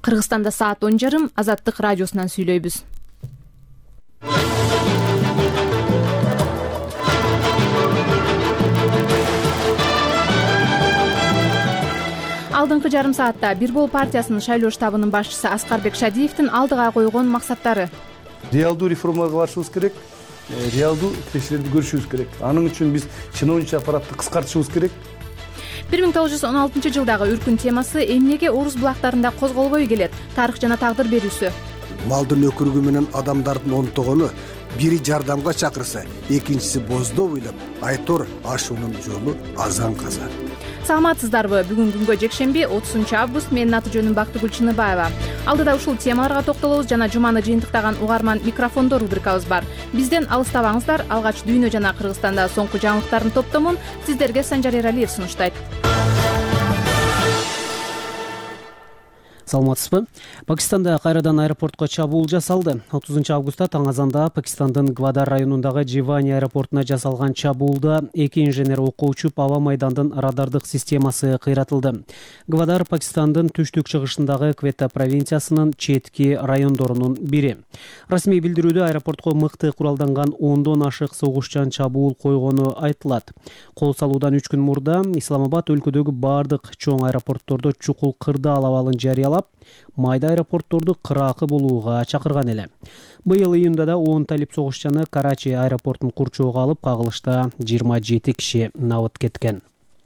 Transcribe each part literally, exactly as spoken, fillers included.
Кыргызстанда саат он жарым, Азаттык радиосунан сүйлөйбүз. Алдыңкы жарым саатта Бир Бол партиясынын шайлоо штабынын башчысы Аскарбек Шадиевдин алдыга койгон максаттары. Реалдуу реформага барышыбыз керек, реалдуу кишилерди көрүшүбүз керек. Анын үчүн биз чиновничий аппаратты кыскартышыбыз керек. бир миң тогуз жүз он алтынчы жылдагы үркүн темасы эмнеге Орус булактарында козголбой келет? Тарых жана тагдыр берүүсү. Малдын өкүрүгү менен адамдардын онтогону бири жардамга чакырса, экинчиси боздоп ыйлап, айтор ашуунун жолу азан каза. Саламатсыздарбы? Бүгүн күнгө жекшемби, отузунчу август. Менин аты жөнүм Бактыгүл Чыныбаева. Алдыда ушул темаларга токтолобуз жана жуманы жыйынтыктаган угарман микрофондо рубрикабыз бар. Бизден алыстабаңыздар. Алгач дүйнө жана Кыргызстанда соңку жаңылыктардын топтомун сиздерге Санжар Эралиев сунуштайт. Саламатсызбы? Пакистанда кайрадан аэропортко чабуул жасалды. отузунчу августта таң азанда Пакистандын Гвадар районундагы Живани аэропортуна жасалган чабуулда эки инженер окко учуп, аба майдандын радардык системасы кыйратылды. Гвадар Пакистандын түштүк-чыгышындагы Квета провинциясынын четки райондорунун бири. Расмий билдирүүдө аэропортко мыкты куралданган ондон ашык согушчан чабуул койгону айтылат. Кол салуудан үч күн мурда Исламабад өлкөдөгү бардык чоң аэропорттордо чукул кырдаал абалын жарыялап, майда аэропортторду кыраакы болууга чакырган эле. Быйыл июнда да он талип согушчаны Карачи аэропортун курчоого алып, кагылышта жыйырма жети киши набыт кеткен.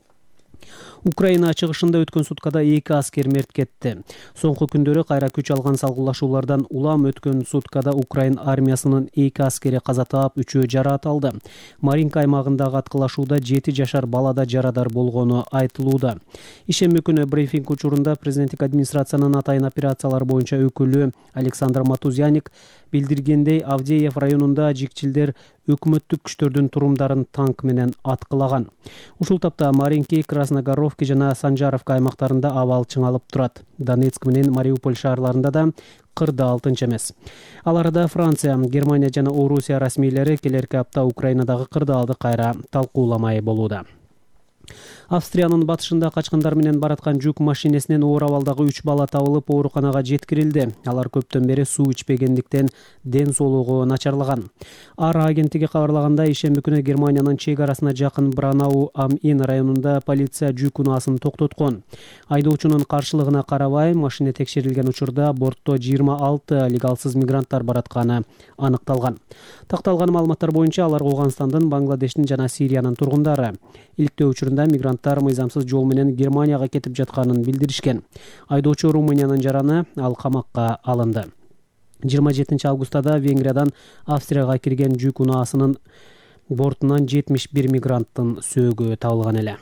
Украина чыгышында өткөн суткада эки аскер мерт кетти. Соңку күндөрү кайра күч алган салгылашуулардан улам өткөн суткада Украин армиясынын эки аскери каза таап, үчөө жараат алды. Маринка аймагындагы аткылашууда жети жашар балада жарадар болгону айтылууда. Ишемби күнү брифинг учурунда президенттик администрациянын атайын операциялар боюнча өкүлү Александр Матузяник билдиргендей, Авдеев районунда жикчилдер өкмөттүк күчтөрдүн турумдарын танк менен аткылаган. Ушул тапта Маринки, Красногоровки жана Санжаровка аймактарында абал чыңалып турат. Донецк менен Мариуполь шаарларында да кырдаал тынч эмес. Ал арада Франция, Германия жана Орусия расмийлери келерки апта Украинадагы кырдаалды кайра талкууламай болууда. Австриянын батышында качкындар менен бараткан жүк машинесинен оор абалдагы үч бала табылып, ооруканага жеткирилди. Алар көптөн бери суу ичпегендиктен ден соолугу начарлаган. Ар агенттиги кабарлагандай, ишемби күнү Германиянын чек арасына жакын Бранау ам Ин районунда полиция жүк унаасын токтоткон. Айдоочунун каршылыгына карабай, машина текшерилген учурда бортто жыйырма алты легалсыз мигранттар баратканы аныкталган. Такталган маалыматтар боюнча алар Ооганстандын, Бангладештин жана Сириянын тургундары. Иликтөө учурунда мигранттар мыйзамсыз жол менен Германияга кетип жатканын билдиришкен. Айдоочу Румыниянын жараны, ал камакка алынды. жыйырма жетинчи августта Венгриядан Австрияга кирген жүк унаасынын бортунан жетимиш бир мигранттын сөөгү табылган эле.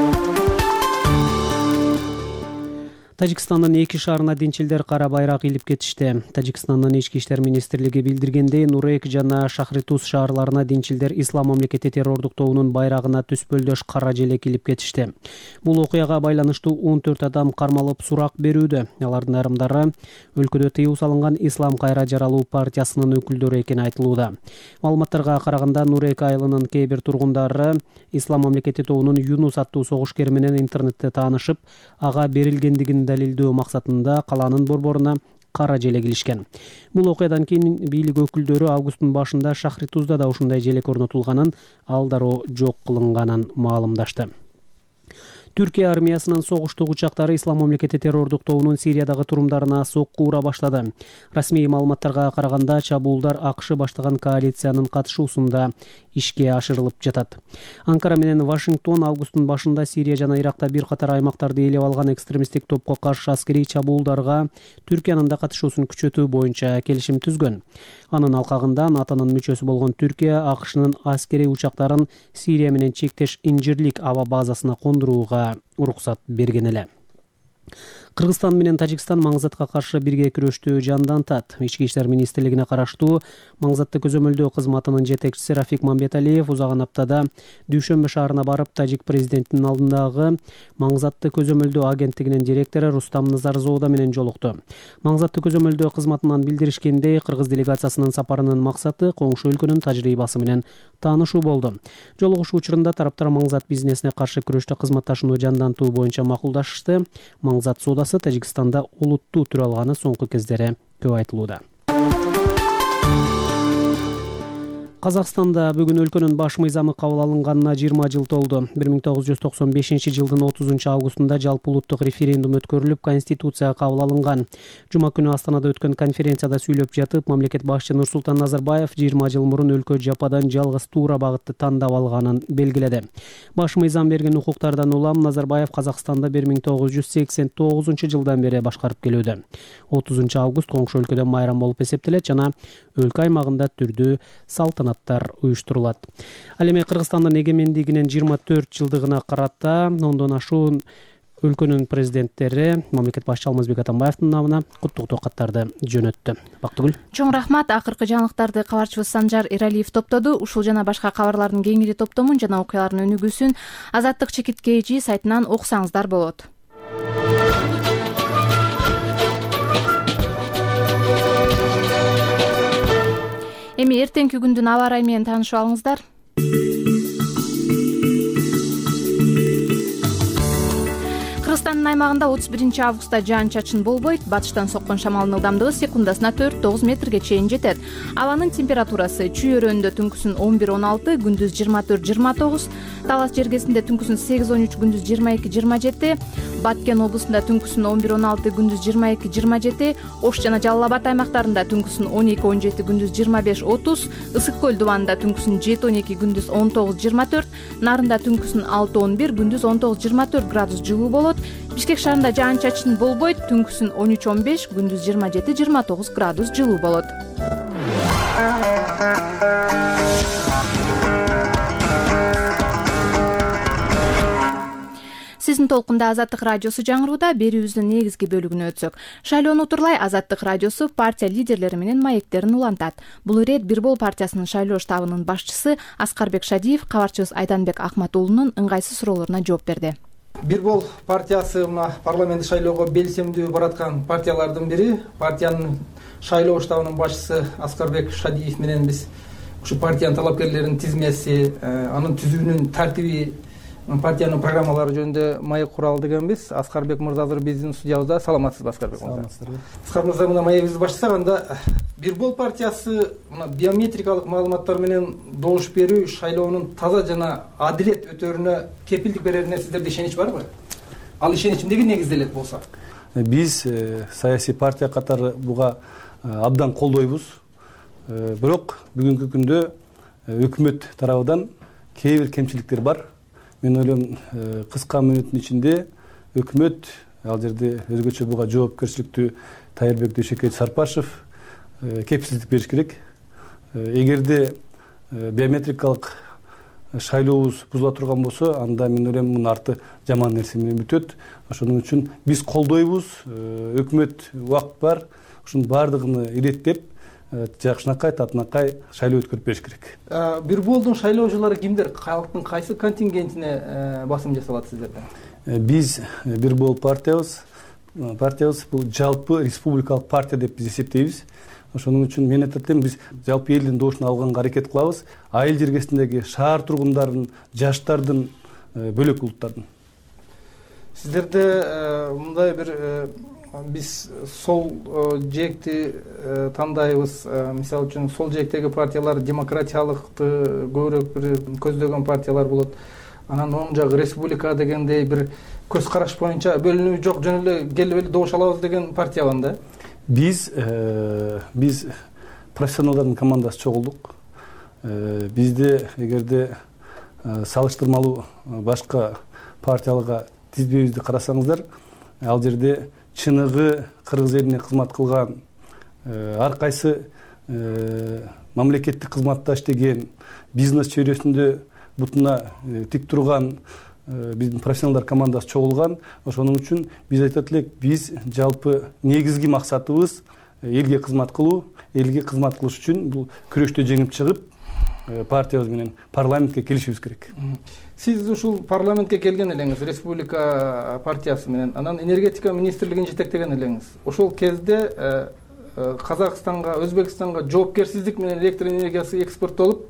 Тажикстандын эки шаарына динчилдер кара байрак илип кетишти. Тажикстандын ички иштер министрлиги билдиргендей, Нурек жана Шахритуз шаарларына динчилдер Ислам мамлекети террордук тобунун байрагына түспөлдөш кара желек илип кетишти. Бул окуяга байланыштуу он төрт адам кармалып сурак берүүдө. Алардын айрымдары өлкөдө тыюу салынган Ислам кайра жаралуу партиясынын өкүлдөрү экени айтылууда. Маалыматтарга караганда, Нурек айылынын кээ бир тургундары Ислам мамлекети тобунун Юнус аттуу согушкер менен интернетте таанышып, ага берилгендигин далилдөө максатында калаанын борборуна кара желек илишкен. Бул окуядан кийин бийлик өкүлдөрү августтун башында Шахритузда да ушундай желек орнотулганын, ал дароо жок кылынганын маалымдашты. Түркия армиясынын согуштук учактары Ислам мамлекети террордук тобунун Сириядагы турумдарына сокку ура баштады. Расмий маалыматтарга караганда, чабуулдар АКШ баштаган коалициянын катышуусунда ишке ашырылып жатат. Анкара менен Вашингтон августтун башында Сирия жана Иракта бир катар аймактарды ээлеп алган экстремисттик топко каршы аскерий чабуулдарга Түркиянын да катышуусун күчөтүү боюнча келишим түзгөн. Анын алкагында НАТОнун мүчөсү болгон Түркия АКШнын аскерий учактарын Сирия менен чектеш Инжирлик аба базасына кондурууга уруксат берген эле. Кыргызстан менен Тажикстан маңзатка каршы бирге күрөштү жандантат. Ички иштер министрлигине караштуу маңзатты көзөмөлдөө кызматынын жетекчиси Рафик Мамбеталиев узаган аптада Дүйшөмбө шаарына барып, тажик президентинин алдындагы маңзатты көзөмөлдөө агенттигинин директору Рустам Назарзоода менен жолукту. Маңзатты көзөмөлдөө кызматынан билдиришкендей, кыргыз делегациясынын сапарынын максаты коңшу өлкөнүн тажрыйбасы менен таанышуу болду. Жолугушуу учурунда тараптар маңзат бизнесине каршы күрөштө кызматташууну жандантуу боюнча макулдашышты. Маңзат соода партиясы Тажикстанда олуттуу түрө алганы соңку кездери көп айтылууда. Казакстанда бүгүн өлкөнүн баш мыйзамы кабыл алынганына жыйырма жыл толду. бир миң тогуз жүз токсон бешинчи жылдын отузунчу августунда жалпы улуттук референдум өткөрүлүп, конституция кабыл алынган. Жума күнү Астанада өткөн конференцияда сүйлөп жатып, мамлекет башчысы Нурсултан Назарбаев жыйырма жыл мурун өлкө жападан жалгыз туура багытты тандап алганын белгиледи. Баш мыйзам берген укуктардан улам Назарбаев Казакстанда бир миң тогуз жүз сексен тогузунчу жылдан бери башкарып келүүдө. отузунчу август коңшу өлкөдө майрам болуп эсептелет жана өлкө аймагында түрдүү салтанаттар уюштурулат. Ал эми Кыргызстандын эгемендигинин жыйырма төрт жылдыгына карата ондон ашуун өлкөнүн президенттери мамлекет башчысы Алмазбек Атамбаевдин намына куттуктоо каттарды жөнөттү. Бактыгүл. Чоң рахмат. Акыркы жаңылыктарды кабарчыбыз Санжар Эралиев топтоду. Ушул жана башка кабарлардын кеңири топтомун жана окуялардын өнүгүүсүн Азаттык чекиткейчи сайтынан окусаңыздар болот. Эми эртеңки күндүн аба ырайы менен таанышып алыңыздар. Кыргызстандын аймагында отуз биринчи августта жаан-чачын болбойт. Батыштан соккон шамалдын ылдамдыгы секундасына төрт тогуз метрге чейин жетет. Абанын температурасы чүй-өрөөндө түнкүсүн он бир он алты, күндүз жыйырма төрт жыйырма тогуз, Талас жергесинде түнкүсүн сегиз он үч, күндүз жыйырма эки жыйырма жети, Баткен облусунда түнкүсүн он бир он алты, күндүз жыйырма эки жыйырма жети, Ош жана Жалал Абад аймактарында түнкүсүн он эки он жети, күндүз жыйырма беш отуз, Ысык көл дубанында түнкүсүн жети он эки, күндүз он тогуз жыйырма төрт, Нарында түнкүсүн алты он бир, күндүз он тогуз жыйырма төрт градус жылуу болот. Бишкек шаарында жаан-чачын болбойт, түнкүсүн он үч он беш, күндүз жыйырма жети жыйырма тогуз градус жылуу болот. Сиздин толкунда Азаттык радиосу жаңырууда. Берүүбүздүн негизги бөлүгүнө өтсөк. Шайлоону утурлай Азаттык радиосу партия лидерлери менен маектерин улантат. Бул ирет Бир Бол партиясынын шайлоо штабынын башчысы Аскарбек Шадиев кабарчыбыз Айданбек Акматуулунун ыңгайсыз суроолоруна жооп берди. Бир Бол партиясы мына парламенттик шайлоого белсемдүү бараткан партиялардын бири. Партиянын шайлоо штабынын башчысы Аскарбек Шадиев менен биз ушу партиянын талапкерлеринин тизмеси, анын түзүүнүн тартиби, партиянын программалары жөнүндө маек кура алдык экенбиз. Аскарбек мырза азыр биздин студиябызда. Саламатсызбы, Аскарбек мырза? Саламатсыздарбы. Аскар мырза, мына маегибизди баштасак, анда Бир Бол партиясы мына биометрикалык маалыматтар менен добуш берүү шайлоонун таза жана адилет өтөрүнө кепилдик берерине сиздерде ишенич барбы? Ал ишенич эмнеге негизделет болсо? Биз саясий партия катары буга абдан колдойбуз. Бирок бүгүнкү күндө өкмөт тарабынан кээ бир кемчиликтер бар. Мен ойлойм, кыска мүнөттүн ичинде өкмөт ал жерде өзгөчө буга жоопкерчиликтүү Тайырбек Дөшөкөй Сарпашев кепилдик бериш керек. Эгерде биометрикалык шайлообуз бузула турган болсо, анда мен ойлойм мунун арты жаман нерсе менен бүтөт. Ошону үчүн биз колдойбуз. Өкмөт убакыт бар. Ушунун баардыгын иреттеп, жакшынакай, татынакай шайлоо өткөрүп бериш керек. Бир Болдун шайлоочулары кимдер? Калктын кайсы контингентине басым жасалат сиздерде? Биз Бир Бол партиябыз, партиябыз бул жалпы республикалык партия деп биз эсептейбиз. Ошонун үчүн мен айтат элем, биз жалпы элдин добушун алганга аракет кылабыз. Айыл жергесиндеги шаар тургундарын, жаштардын, бөлөк улуттардын. Сиздерде мындай бир биз сол жээкти тандайбыз. Мисалы үчүн сол жээктеги партиялар демократиялыкты көбүрөөк бир көздөгөн партиялар болот. Анан оң жагы республика дегендей бир көз караш боюнча бөлүнүү жок, жөн эле келип эле добуш алабыз деген партия банда. Биз биз профессионалдардын командасы чогулдук. Бизде эгерде салыштырмалуу башка партияларга тизбебизди карасаңыздар, ал жерде чыныгы кыргыз элине кызмат кылган, ар кайсы мамлекеттик кызматта иштеген, бизнес чөйрөсүндө бутуна тик турган биздин профессионалдар командасы чогулган. Ошонун үчүн биз айтат элек, биз жалпы негизги максатыбыз элге кызмат кылуу. Элге кызмат кылыш үчүн бул күрөштө жеңип чыгып, партиябыз менен парламентке келишибиз керек. Сиз ушул парламентке келген элеңиз, республика партиясы менен, анан энергетика министрлигин жетектеген элеңиз. Ошол кезде Казакстанга, Өзбекстанга жоопкерсиздик менен электр энергиясы экспорттолуп,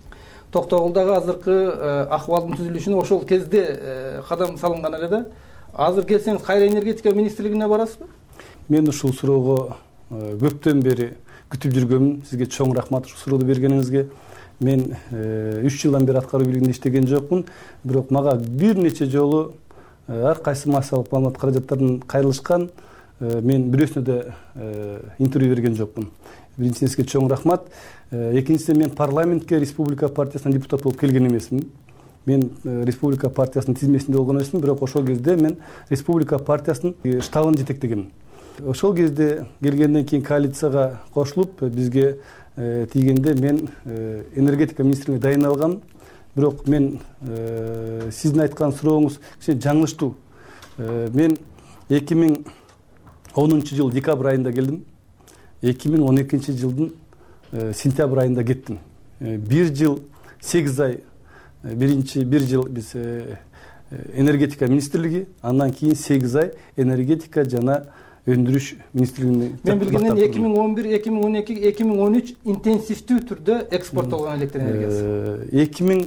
Токтогулдагы азыркы акыбалдын түзүлүшүнө ошол кезде кадам салынган эле да. азыр келсеңиз кайра энергетика министрлигине барасызбы? Мен ушул суроого көптөн бери күтүп жүргөмүн. Сизге чоң рахмат ушул суроону бергениңизге. Мен үч жылдан бери аткаруу бийлигинде иштеген жокмун, бирок мага бир нече жолу ар кайсы массалык маалымат каражаттарын кайрылышкан. Мен бирөөсүнө да интервью берген жокмун. Биринчиден сизге чоң рахмат. Экинчиден мен парламентке республика партиясынан депутат болуп келген эмесмин. Мен республика партиясынын тизмесинде болгон эмесмин, бирок ошол кезде мен республика партиясынын штабын жетектегем. Ошол кезде келгенден кийин коалицияга кошулуп бизге тийгенде мен энергетика министрлигине дайындалгам. Бирок мен сиздин айткан сурооңуз кичине жаңылыштуу. Мен эки миң онунчу жыл декабрь айында келдим. эки миң он экинчи жылдын сентябрь айында кеттим. Бир жыл сегиз ай, биринчи бир жыл биз энергетика министрлиги, андан кийин сегиз ай энергетика жана өндүрүш министрлигине. Мен билгенден эки миң он бир, эки миң он эки, эки миң он үч интенсивдүү түрдө экспорттолгон электр энергиясы. эки миң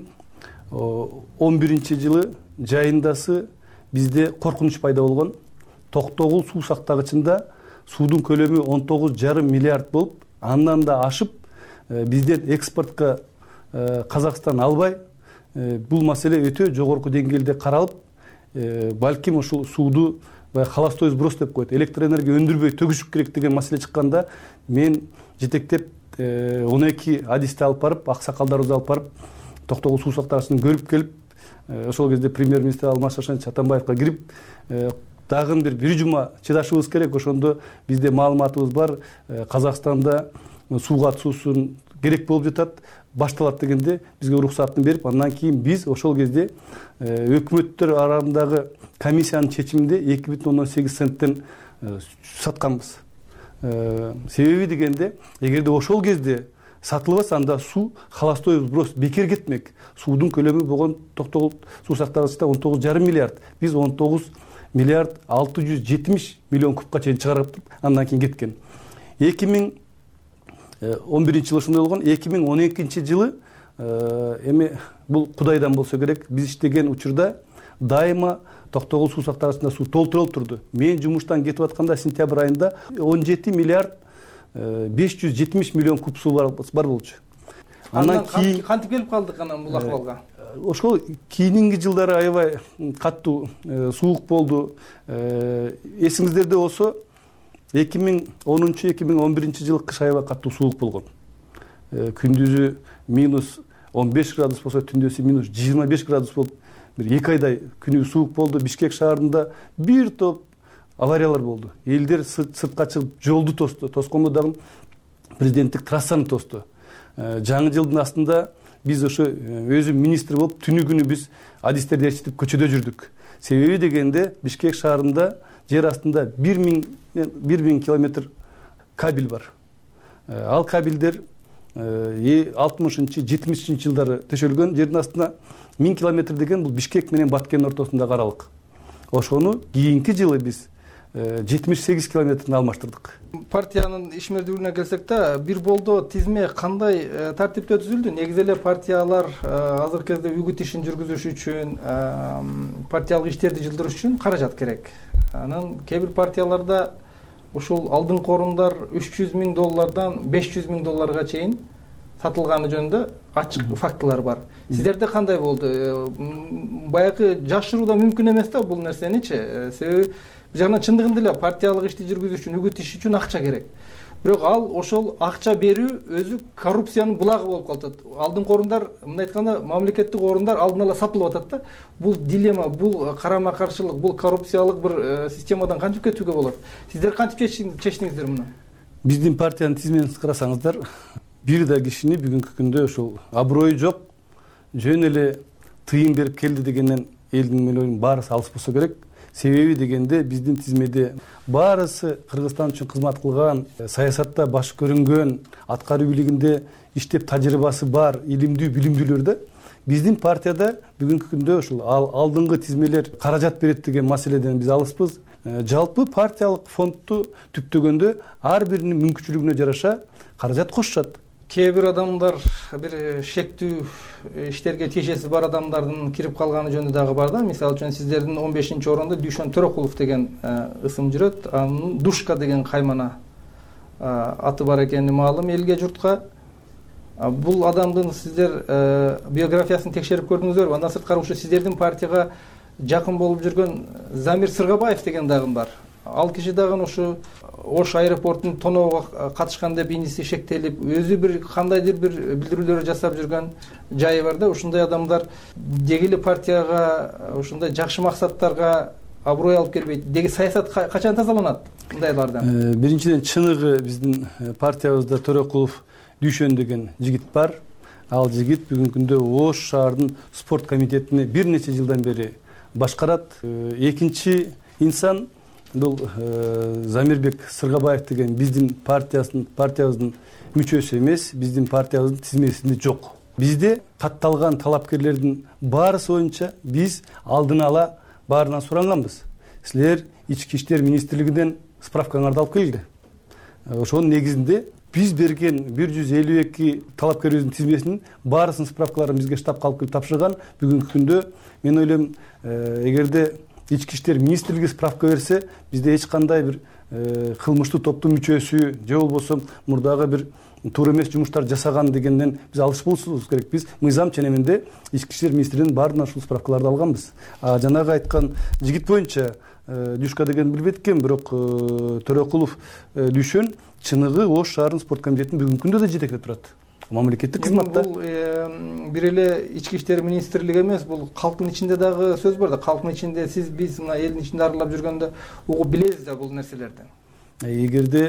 он биринчи жылы жайындасы бизде коркунуч пайда болгон. Токтогул суу сактагычында суудун көлөмү он тогуз жарым миллиард болуп, андан да ашып, бизден экспортко Казакстан албай, бул маселе өтө жогорку деңгээлде каралып, балким ушул сууду холостой сброс деп коет, электроэнергия өндүрбөй төгүшүп керек деген маселе чыкканда, мен жетектеп он эки адисти алып барып, аксакалдарыбызды алып барып, Токтогул суу сактагычын көрүп келип, ошол кезде премьер-министр Алмаз Шашенович Атамбаевга кирип, дагы бир бир жума чыдашыбыз керек. Ошондо бизде маалыматыбыз бар, Казакстанда сууга суусун керек болуп жатат, башталат дегенде бизге уруксатын берип, андан кийин биз ошол кезде өкмөттөр арасындагы комиссиянын чечиминде эки бүтүн ондон сегиз центтен сатканбыз. Себеби дегенде, эгерде ошол кезде сатылбаса, анда суу холостой сброс бекер кетмек. Суудун көлөмү болгон Токтогул суу сактагычта он тогуз жарым миллиард. Биз он тогуз миллиард алты жүз жетимиш миллион кубка чейин чыгарып, андан кийин кеткен. эки миң он биринчи жылы ушундай болгон. эки миң он экинчи жылы эми бул Кудайдан болсо керек, биз иштеген учурда дайыма Токтогул суу сактагычында суу толтурулуп турду. Мен жумуштан кетип атканда сентябрь айында он жети миллиард беш жүз жетимиш миллион куб суу бар болчу. Андан кийин кантип келип калдык анан бул акыбалга? Ошол кийинки жылдары аябай катуу суук болду. Эсиңиздерде болсо эки миң онунчу эки миң он биринчи жылы кыш аябай катуу суук болгон. Күндүзү минус он беш градус болсо, түндөсү минус жыйырма беш градус болуп, бир эки айдай күнү суук болду. Бишкек шаарында бир топ авариялар болду. Элдер сыртка чыгып жолду тосту. Тоскондо дагы президенттик трассаны тосту. Жаңы жылдын астында биз ошо өзүм министр болуп, түнү күнү биз адистерди ээрчитип көчөдө жүрдүк. Себеби дегенде Бишкек шаарында жер астында бир миң километр кабель бар. Ал кабелдер алтымышынчы жетимишинчи жылдары төшөлгөн. Жердин астында миң километр деген бул Бишкек менен Баткендин ортосундагы аралык. Ошону кийинки жылы биз жетимиш сегиз километрин алмаштырдык. Партиянын ишмердүүлүгүнө келсек да, бир болдо тизме кандай тартипте түзүлдү? Негизи эле партиялар азыркы кезде үгүт ишин жүргүзүш үчүн, партиялык иштерди жылдырыш үчүн каражат керек. Анан кээ бир партияларда ушул алдыңкы орундар үч жүз миң доллардан беш жүз миң долларга чейин сатылганы жөнүндө ачык фактылар бар. Сиздерде кандай болду? Баягы жашыруу да мүмкүн эмес да бул нерсеничи. Себеби жана чындыгында эле партиялык ишти жүргүзүш үчүн, үгүт иш үчүн акча керек. Бирок ал ошол акча берүү өзү коррупциянын булагы болуп калат. Алдыңкы орундар, мындай айтканда, мамлекеттик орундар алдын ала сатылып атат да. Бул дилемма, бул карама-каршылык, бул коррупциялык бир системадан кантип кетүүгө болот? Сиздер кантип чечтиңиздер муну? Биздин партиянын тизмесин карасаңыздар, бир да кишини бүгүнкү күндө ушул аброю жок, жөн эле тыйын берип келди дегенден элдин менен баарысы алыс болсо керек. Себеби дегенде биздин тизмеде баарысы Кыргызстан үчүн кызмат кылган, саясатта баш көрүнгөн, аткаруу бийлигинде иштеп тажрыйбасы бар, илимдүү, билимдүүлөр да. Биздин партияда бүгүнкү күндө ушул алдыңкы тизмелер каражат берет деген маселеден биз алыспыз. Жалпы партиялык фондду түптөгөндө ар биринин мүмкүнчүлүгүнө жараша каражат кошушат. кээ бир адамдар бир шектүү иштерге тиешеси бар адамдардын кирип калганы жөнүндө дагы бар да. Мисалы үчүн сиздердин он бешинчи орунда Дүйшөн Төрөкулов деген ысым жүрөт. Анын Душка деген каймана аты бар экени маалым элге журтка. Бул адамдын сиздер биографиясын текшерип көрдүңүздөрбү? Андан сырткары ушу сиздердин партияга жакын болуп жүргөн Замир Сыргабаев деген дагы бар. Ал киши дагы ушу Ош аэропортун тоноого катышкан деп иниси шектелип, өзү бир кандайдыр бир билдирүүлөр жасап жүргөн жайы бар да. Ушундай адамдар деги эле партияга, ушундай жакшы максаттарга аброй алып келбейт. Деги саясат качан тазаланат мындайлардан? Биринчиден, чыныгы биздин партиябызда Төрөкулов Дүйшөн деген жигит бар. Ал жигит бүгүнкү күндө Ош шаардын спорт комитетини бир нече жылдан бери башкарат. Экинчи инсан бул Замирбек Сыргабаев деген биздин партиясынын партиябыздын мүчөсү эмес, биздин партиябыздын тизмесинде жок. Бизде катталган талапкерлердин баарысы боюнча биз алдын ала баарынан суранганбыз. Силер ички иштер министрлигинен справкаңарды алып келди. Ошонун негизинде биз берген бир жүз элүү эки талапкерибиздин тизмесинин баарысынын справкаларын бизге штабка алып келип тапшырган. Бүгүнкү күндө мен ойлойм, эгерде ички иштер министрлиги справка берсе, бизде эч кандай бир кылмыштуу топтун мүчөсү же болбосо мурдагы бир туура эмес жумуштар жасаган дегенден биз алыс болушубуз керек. Биз мыйзам ченеминде ички иштер министрлигинин баарынан ушул справкаларды алганбыз. А жанагы айткан жигит боюнча Дюшка деген билбейт экен, бирок Төрөкулов Дүйшөн чыныгы Ош шаарынын спорт комитетин бүгүнкү күндө да жетектеп турат. Мамлекеттик кызматта. Бул бир эле ички иштер министрлиги эмес, бул калктын ичинде дагы сөз бар да. Калктын ичинде сиз биз мына элдин ичинде аралап жүргөндө угуп билебиз да бул нерселерди. Эгерде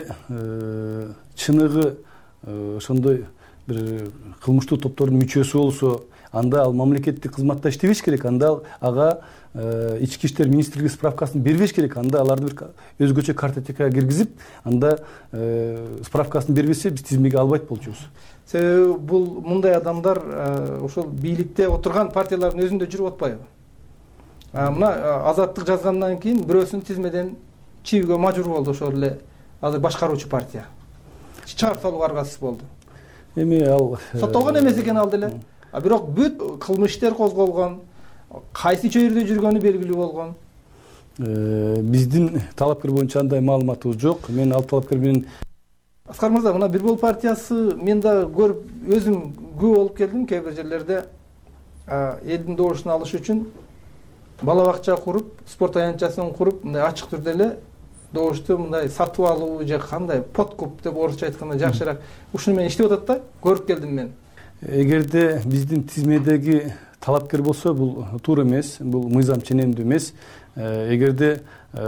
чыныгы ошондой бир кылмыштуу топтордун мүчөсү болсо, анда ал мамлекеттик кызматта иштебеш керек. Анда ага ички иштер министрлиги справкасын бербеш керек. Анда аларды бир өзгөчө картотекага киргизип, анда справкасын бербесе биз тизмеге албайт болчубуз. Себеби бул мындай адамдар ошол бийликте отурган партиялардын өзүндө жүрүп атпайбы? Мына Азаттык жазгандан кийин бирөөсүн тизмеден чийүүгө мажбур болду ошол эле азыр башкаруучу партия. Чыгарып салууга аргасыз болду. Эми ал соттолгон эмес экен ал деле. А бирок бүт кылмыш иштер козголгон, кайсы чөйрөдө жүргөнү белгилүү болгон. Биздин талапкер боюнча андай маалыматыбыз жок. Мен ал талапкер менен Аскар мырза, мына Бир Бол партиясы мен да көрүп өзүм күбө болуп келдим. Кээ бир жерлерде элдин добушун алыш үчүн бала бакча куруп, спорт аянтчасын куруп, мындай ачык түрдө эле добушту мындай сатып алуу же кандай подкуп деп орусча айтканда жакшыраак ушуну менен иштеп атат да, көрүп келдим мен. Эгерде биздин тизмедеги талапкер болсо, бул туура эмес, бул мыйзам ченемдүү эмес. Эгерде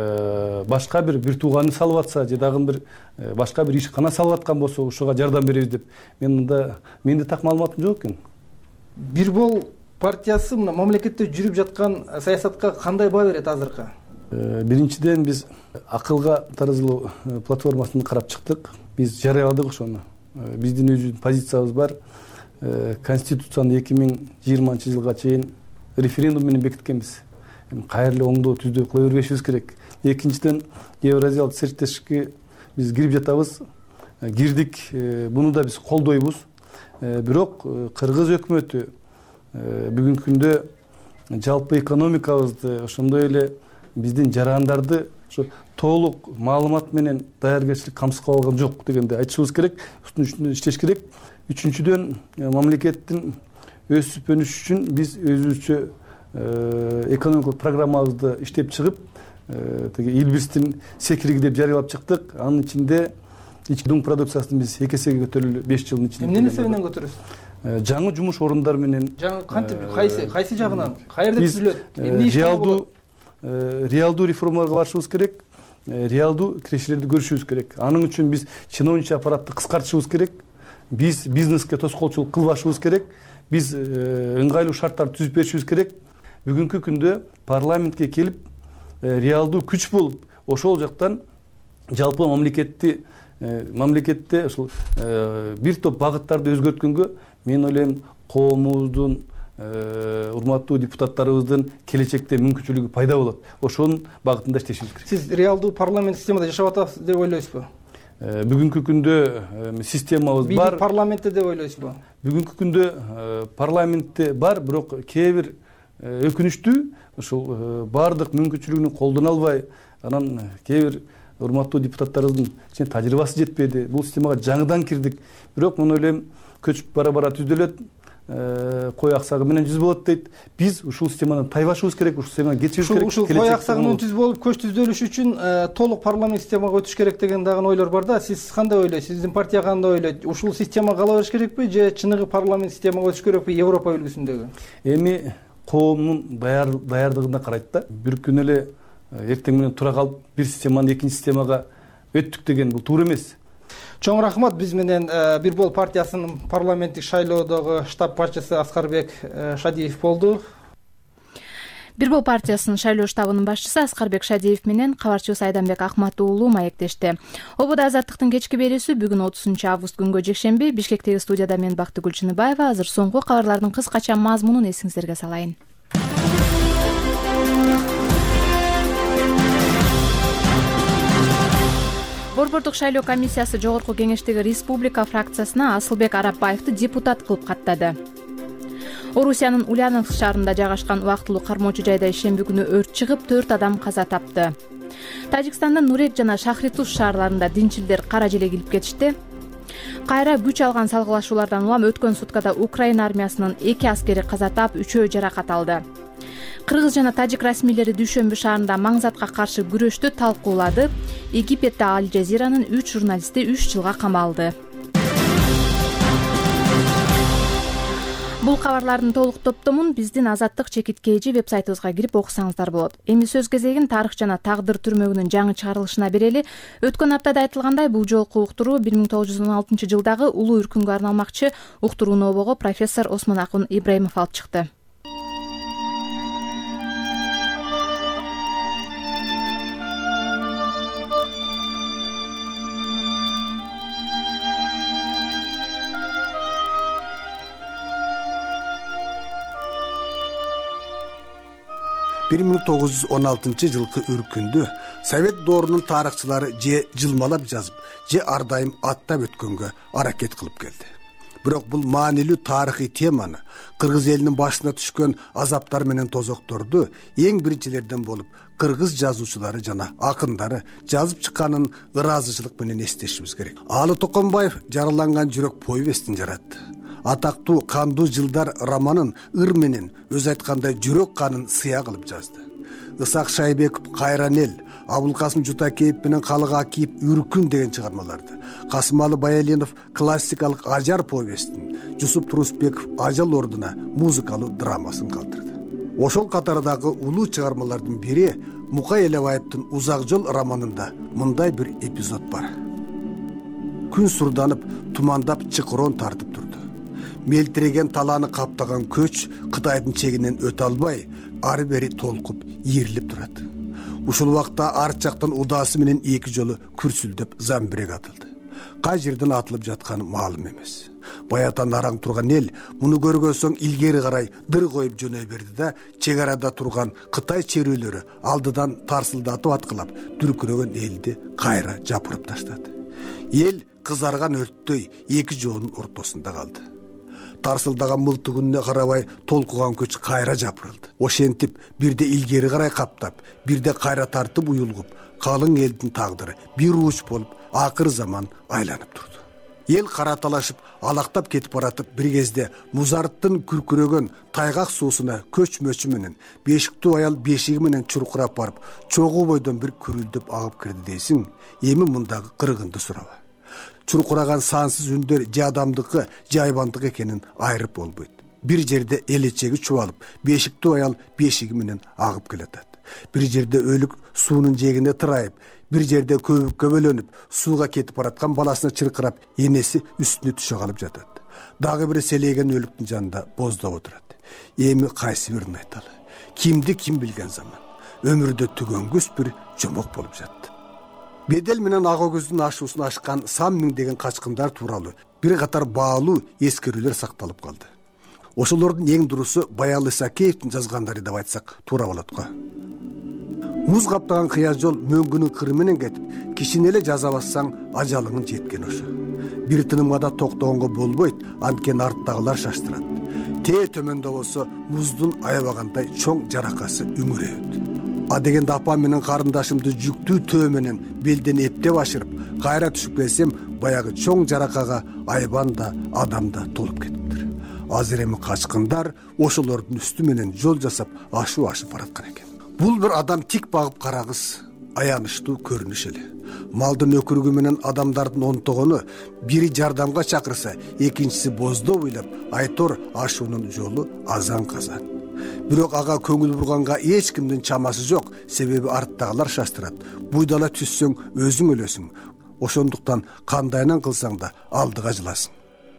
башка бир бир тууганын салып атса же дагы бир башка бир ишкана салып аткан болсо, ушуга жардам беребиз деп мен мында менде так маалыматым жок экен. Бир Бол партиясы мына мамлекетте жүрүп жаткан саясатка кандай баа берет азыркы? Биринчиден, биз акылга таразылоо платформасын карап чыктык. Биз жарыяладык ошону. Биздин өзүбүздүн позициябыз бар. Конституцияны эки миң жыйырманчы жылга чейин референдум менен бекиткенбиз. Кайра эле оңдоо түздөө кыла бербешибиз керек. Экинчиден, Евразиялык сериктештикке биз кирип жатабыз. Кирдик, буну да биз колдойбуз. Бирок Кыргыз өкмөтү бүгүнкү күндө жалпы экономикабызды, ошондой эле биздин жарандарды ошо толук маалымат менен даяргерчилик камсызга алган жок дегенди айтышыбыз керек. Ушунун үстүнөн иштеш керек. Үчүнчүдөн, мамлекеттин өсүп өнүшү үчүн биз өзүбүзчө экономикалык программабызды иштеп чыгып, теги Илбирстин секириги деп жарыялап чыктык. Анын ичинде ички дуң продукциясын биз эки эсеге көтөрүлүп беш жылдын ичинде. Эмне себептен көтөрөсүз? Жаңы жумуш орундар менен. Жаңы кантип, кайсы, кайсы жагынан? Каерде түзүлөт? Реалдуу реалдуу реформаларга барышыбыз керек. Реалдуу кирешелерди көрүшүбүз керек. Анын үчүн биз чиновничий аппаратты кыскартышыбыз керек. Биз бизнеске тоскоолчулук кылбашыбыз керек. Биз ыңгайлуу шарттарды түзүп беришибиз керек. Бүгүнкү күндө парламентке келип реалдуу күч болуп, ошол жактан жалпы мамлекетти мамлекетте ушул бир топ багыттарды өзгөрткөнгө мен ойлойм коомубуздун урматтуу депутаттарыбыздын келечекте мүмкүнчүлүгү пайда болот. Ошонун багытында иштешибиз керек. Сиз реалдуу парламент системада жашап атасыз деп ойлойсузбу? бүгүнкү күндө системабыз бар. Бийлик парламентте деп ойлойсузбу? Бүгүнкү күндө парламентте бар, бирок кээ бир өкүнүчтүү ушул баардык мүмкүнчүлүгүн колдоно албай, анан кээ бир урматтуу депутаттарыбыздын ичине тажрыйбасы жетпеди. Бул системага жаңыдан кирдик. Бирок муну ойлойм, көчүп бара бара түздөлөт, кой аксагы менен жүз болот дейт. Биз ушул системадан тайбашыбыз керек, ушул системадан кетишибиз керек. Ушул кой аксагы менен түз болуп көч түздөлүш үчүн толук парламент системага өтүш керек деген дагы ойлор бар да. Сиз кандай ойлойсуз? Сиздин партия кандай ойлойт? Ушул система кала бериш керекпи же чыныгы парламент системага өтүш керекпи Европа үлгүсүндөгү? Эми коомдун даярдыгына карайт да. Бир күн эле эртең менен тура калып бир системаны экинчи системага өттүк деген бул туура эмес. Чоң рахмат. Биз менен Бир Бол партиясынын парламенттик шайлоодогу штаб башчысы Аскарбек Шадиев болду. Бир Бол партиясынын шайлоо штабынын башчысы Аскарбек Шадиев менен кабарчыбыз Айданбек Акмат уулу маектешти. Ободо азаттыктын кечки берүүсү бүгүн отузунчу август күнгө жекшемби Бишкектеги студияда мен Бактыгүл Чыныбаева. Азыр соңку кабарлардын кыскача мазмунун эсиңиздерге салайын. Борбордук шайлоо комиссиясы жогорку кеңештеги республика фракциясына Асылбек Арапбаевди депутат кылып каттады. Орусиянын Ульяновск шаарында жайгашкан убактылуу кармоочу жайда ишемби күнү өрт чыгып, төрт адам каза тапты. Тажикстандын Нурек жана Шахритуш шаарларында динчилдер кара желе килип кетишти. Кайра күч алган салгылашуулардан улам өткөн суткада Украина армиясынын эки аскери каза таап, үчөө жаракат алды. Кыргыз жана тажик расмийлери Дүйшөмбү шаарында маңзатка каршы күрөштү талкуулады. Египетте Аль Жазиранын үч журналисти үч жылга камалды. Бул кабарлардын толук топтомун биздин Азаттык чекиткейжи вебсайтыбызга кирип окусаңыздар болот. Эми сөз кезегин тарых жана тагдыр түрмөгүнүн жаңы чыгарылышына берели. Өткөн аптада айтылгандай, бул жолку уктуруу бир миң тогуз жүз он алтынчы жылдагы улуу үркүнгө арналмакчы. Уктурууну обого профессор Осмонакун Ибраимов алып чыкты. бир миң тогуз жүз он алтынчы жылкы үркүндү Совет доорунун тарыхчылары же жылмалап жазып, же ар дайым аттап өткөнгө аракет кылып келди. Бирок бул маанилүү тарыхый теманы, кыргыз элинин башына түшкөн азаптар менен тозокторду эң биринчилерден болуп кыргыз жазуучулары жана акындары жазып чыкканын ыраазычылык менен эстешибиз керек. Алы Токонбаев жараланган жүрөк повестин жаратты. Атактуу Кандуу жылдар романын ыр менен өз айткандай жүрөк канын сыя кылып жазды. Ысак Шайбеков Кайран эл, Абулкасым Жутакеев менен Калык Акиев Үркүн деген чыгармаларды, Касымалы Баяленов классикалык Ажар повестин, Жусуп Турусбеков Ажал ордуна музыкалуу драмасын калтырды. Ошол катардагы улуу чыгармалардын бири Мукай Элебаевдин Узак жол романында мындай бир эпизод бар. Күн сурданып, тумандап чыкырон тартып турду. Мелтиреген таланы каптаган көч Кытайдын чегинен өтө албай, ары бери толкуп, ийрилип турат. Ушул убакта арт жактан удаасы менен эки жолу күрсүлдөп замбирек атылды. Кай жерден атылып жатканы маалым эмес. Баятан араң турган эл муну көргөн соң илгери карай дыр коюп жөнөй берди да, чек арада турган Кытай черүүлөрү алдыдан тарсылдатып аткылап, дүркүрөгөн элди кайра жапырып таштады. Эл кызарган өрттөй эки жоонун ортосунда калды. Тарсылдаган мылтыгына карабай толкуган көч кайра жапырылды. Ошентип бирде илгери карай каптап, бирде кайра тартып уюлгуп, калың элдин тагдыры бир уч болуп акыр заман айланып турду. Эл кара талашып, алактап кетип баратып, бир кезде музарттын күркүрөгөн тайгак суусуна көч мөчү менен бешиктүү аял бешиги менен чуркурап барып, чогуу бойдон бир күрүлдөп агып кирди дейсиң, эми мындагы кыргынды сураба. Чуркураган сансыз үндөр же адамдыкы, же айбандык экенин айрып болбойт. Бир жерде элечеги чубалып, бешиктүү аял бешиги менен агып келатат. Бир жерде өлүк суунун жээгинде тырайып, бир жерде көбүккө бөлөнүп, сууга кетип бараткан баласына чыркырап, энеси үстүнө түшө калып жатат. Дагы бир селеген өлүктүн жанында боздоп отурат. Эми кайсы бирин айталы? Кимди ким билген заман? Өмүрдө түгөнгүс бир жомок болуп жатты. Бедел менен ак өгүздүн ашуусун ашкан сан миңдеген качкындар тууралуу бир катар баалуу эскерүүлөр сакталып калды. Ошолордун эң дурусу Баял Исакеевдин жазгандары деп айтсак туура болот го. муз каптаган кыя жол мөңгүнүн кыры менен кетип, кишини эле жаза бассаң ажалыңын жеткен ошо. Бир тынымга да токтогонго болбойт, анткени арттагылар шаштырат. Тээ төмөндө болсо муздун аябагандай чоң жаракасы үңүрөйт. А дегенде апам менен карындашымды жүктүү төө менен белден эптеп ашырып, кайра түшүп келсем, баягы чоң жаракага айбан да, адам да толуп кетиптир. Азыр эми качкындар ошолордун үстү менен жол жасап ашуу ашып бараткан экен. Бул бир адам тик багып карагыс, аянычтуу көрүнүш эле. Малдын өкүрүгү менен адамдардын онтогону бири жардамга чакырса, экинчиси боздоо ыйлап, айтор ашуунун жолу азан казан. Бирок ага көңүл бурганга эч кимдин чамасы жок, себеби арттагылар шаштырат. Буйдала түссөң өзүң өлөсүң. Ошондуктан кандайынан кылсаң да алдыга жыласың.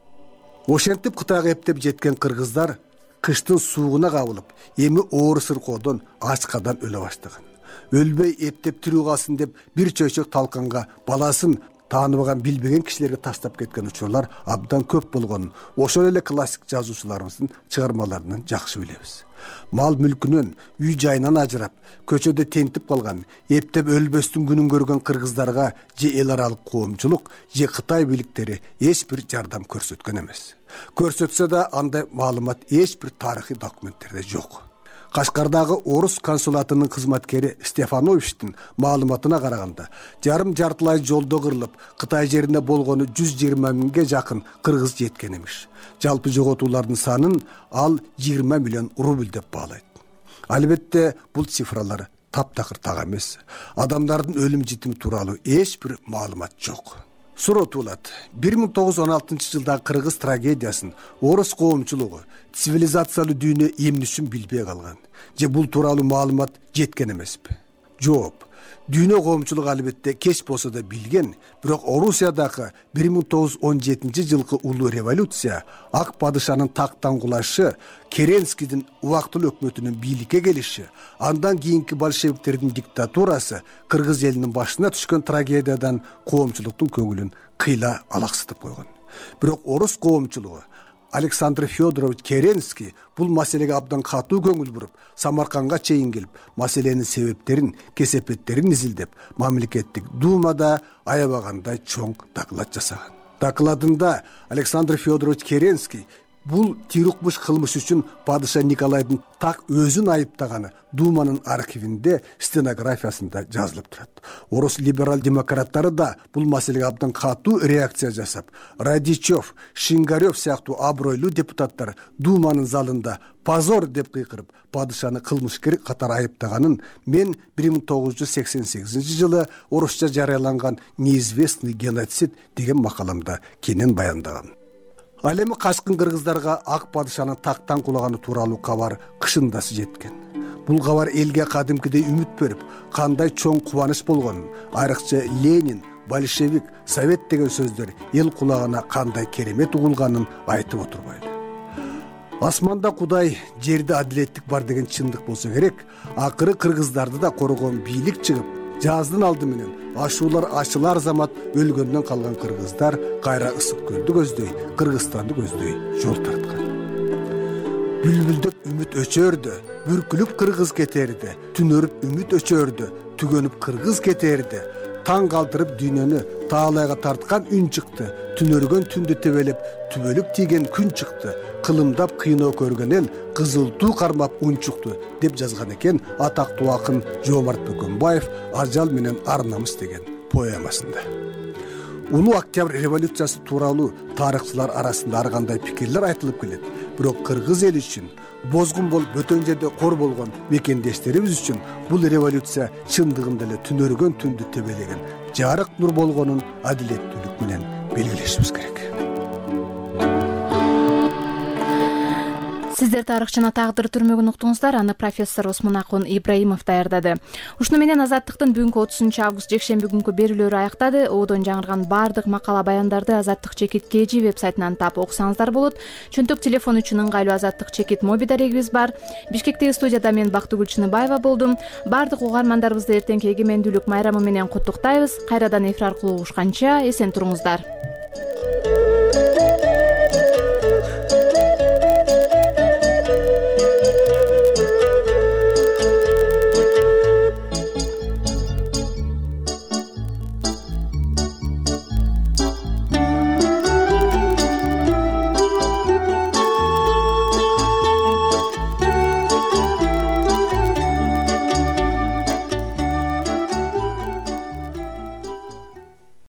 Ошентип Кытайга эптеп жеткен кыргыздар кыштын суугуна кабылып, эми оор сыркоодон, ачкадан өлө баштаган. Өлбөй эптеп тирүү калсын деп бир чөйчөк талканга баласын тааныбаган, билбеген кишилерге таштап кеткен учурлар абдан көп болгонун ошол эле классик жазуучуларыбыздын чыгармаларынан жакшы билебиз. Мал мүлкүнөн, үй жайынан ажырап, көчөдө тентип калган, эптеп өлбөстүн күнүн көргөн кыргыздарга же эл аралык коомчулук, же Кытай бийликтери эч бир жардам көрсөткөн эмес. Көрсөтсө да андай маалымат эч бир тарыхый документтерде жок. Кашкардагы орус консулатынын кызматкери Стефановичтин маалыматына караганда, жарым жартылай жолдо кырылып, Кытай жеринде болгону жүз жыйырма миңге жакын кыргыз жеткен эмиш. Жалпы жоготуулардын санын ал жыйырма миллион рубль деп баалайт. Албетте бул цифралар таптакыр так эмес. Адамдардын өлүм житими тууралуу эч бир маалымат жок. Суроо туулат. бир миң тогуз жүз он алтынчы жылдагы кыргыз трагедиясын орус коомчулугу цивилизациялуу дүйнө эмне үчүн билбей калган? Же бул тууралуу маалымат жеткен эмеспи? Жооп. Дүйнө коомчулугу албетте кеч болсо да билген, бирок Орусиядагы бир миң тогуз жүз он жетинчи жылкы улуу революция, ак падышанын тактан кулашы, Керенскийдин убактылуу өкмөтүнүн бийликке келиши, андан кийинки большевиктердин диктатурасы кыргыз элинин башына түшкөн трагедиядан коомчулуктун көңүлүн кыйла алаксытып койгон. Бирок орус коомчулугу Александр Федорович Керенский бул маселеге абдан катуу көңүл буруп, Самаркандга чейин келип, маселенин себептерин, кесепеттерин изилдеп, мамлекеттик думада аябагандай чоң доклад жасаган. Докладында Александр Федорович Керенский бул тирукмуш кылмыш үчүн падыша Николайдын так өзүн айыптаганы Думанын архивинде, стенографиясында жазылып турат. Орус либерал-демократтары да бул маселеге абдан катуу реакция жасап, Радичев, Шингарев сыяктуу абройлуу депутаттар Думанын залында позор деп кыйкырып, падышаны кылмышкер катары айыптаганын мен бир миң тогуз жүз сексен сегизинчи жылы орусча жарыяланган «Неизвестный геноцид» деген макаламда кенен баяндаган. Ал эми качкын кыргыздарга ак падышанын тактан кулаганы тууралуу кабар кышындасы жеткен. Бул кабар элге кадимкидей үмүт берип, кандай чоң кубаныч болгонун, айрыкча Ленин, большевик, совет деген сөздөр эл кулагына кандай керемет угулганын айтып отурбайлы. Асманда Кудай, жерде адилеттик бар деген чындык болсо керек, акыры кыргыздарды да коргон бийлик чыгып, жаздын алды менен ашуулар ачылар замат өлгөндөн калган кыргыздар кайра ысык көлдү көздөй, Кыргызстанды көздөй жол тарткан. Бүлбүлдөп үмүт өчөрдү, бүркүлүп кыргыз кетерди, түнөрүп үмүт өчөрдү, түгөнүп кыргыз кетерди. Таң калтырып дүйнөнү таалайга тарткан үн чыкты, түнөргөн түндү тебелеп, түбөлүк тийген күн чыкты. Кылымдап кыйноо көргөн эл кызыл туу кармап унчукту деп жазган экен атактуу акын Жоомарт Бөкөнбаев Ажал менен ар намыс деген поэмасында. Улуу Октябрь революциясы тууралуу тарыхчылар арасында ар кандай пикирлер айтылып келет. Бирок кыргыз эли үчүн, бозгун болуп бөтөн жерде кор болгон мекендештерибиз үчүн бул революция чындыгында эле түнөргөн түндү тебелеген жарык нур болгонун адилеттүүлүк менен белгилешибиз керек. Сиздер тарыхчыны тагдыр түрмөгүн уктуңуздар, аны профессор Осмонакун Ибраимов даярдады. Ушуну менен Азаттыктын бүгүнкү отузунчу август жекшемби күнкү берүүлөрү аяктады. Оодон жаңырган баардык макала баяндарды Азаттык чекит kg вебсайтынан таап окусаңыздар болот. Чөнтөк телефон үчүн ыңгайлуу Азаттык чекит моби дарегибиз бар. Бишкектеги студияда мен Бактыгүл Чыныбаева болдум. Баардык угармандарыбызды эртеңки эгемендүүлүк майрамы менен куттуктайбыз. Кайрадан эфир аркылуу угушканча эсен туруңуздар.